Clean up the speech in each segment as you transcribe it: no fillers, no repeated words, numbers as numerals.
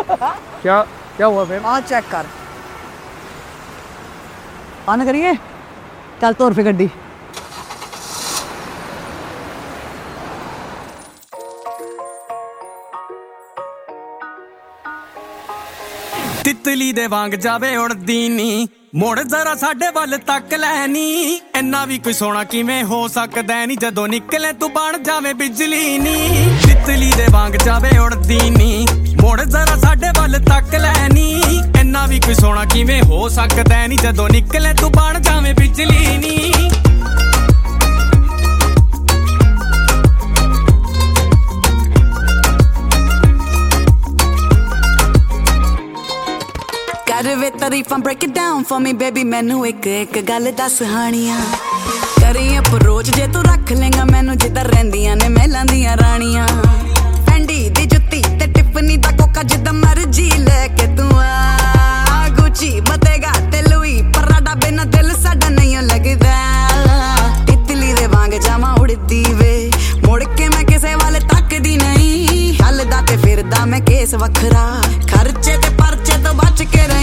क्या हुआ फिर? हाँ चेक कर, ऑन करिए, चल तोड़ पे गड्डी। तितली दे वांग जावे उड़दी नी, मुड़ जरा साडे वल तक लैनी। इन्ना भी कोई सोना किवें हो सकदा नी, जदों निकले तू बन जावे बिजली नी। तितली दे वांग जावे उड़दी नी, मुड़ जरा साडे वल तक लैनी। इन्ना भी कोई सोना किवें हो सकदा नी, जदों निकले तू बन जावे बिजली नी। कर वे तारीफां break it down for me baby, मैनू एक एक गल दस हानियां करी अप्रोच जे तू रख लेंगा मैनू जिद्दां रहिंदियां ने महलां दियां रानियां। फैंडी दी जुत्ती ते टिफनी दा कोका जिद्दां मर्जी लेके तू आ, गुची बतेगा ते लुई पराडा बिना दिल साडा नहीं लगदा। तितली दे वांग जावां उड़दी वे, मुड़ के मैं किसे वाले तकदी नहीं। हलदा ते फिरदा मैं केस वखरा, खर्चे ते परचे तो बच के रही।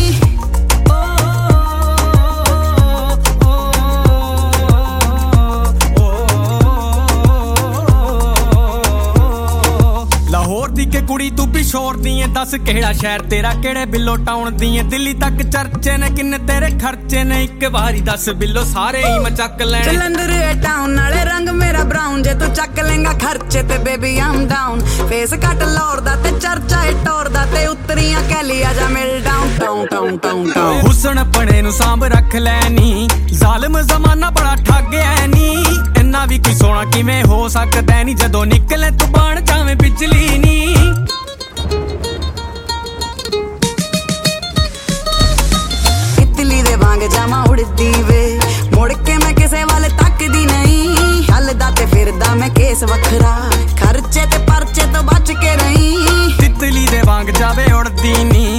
लाहौर दी के कुड़ी तू भी शोर दी है, दस केड़ा शहर तेरा केड़े बिल्लो टाउन दी है। दिल्ली तक चर्चे ने किन्ने तेरे खर्चे ने, एक बारी दस बिल्लो सारे ही मैं चक लेने। जलंधर है टाउन नाले रंग मेरा ब्राउन, जे तू चक लेंगा खर्चे ते baby I am down. Face कट लौर दा ते चर्चा है टोर दा, ते उतरियां कैली आजा मिल downtown town town town. हुस्न अपने नु सांभ रख लैनी, जालिम जमाना बड़ा ठग है नी। इन्ना भी कोई सोना किवें हो सकदा नी, जदों निकले तू बन जावे बिजली नी। तितली दे वांग जावां उड़दी वे, मुड़ के मैं किसे वाले तकदी नहीं। हलदा ते फिरदा मैं केस वखरा, खर्चे ते परचे तो बच के रही। तितली दे वांग जावे उड़दी नी,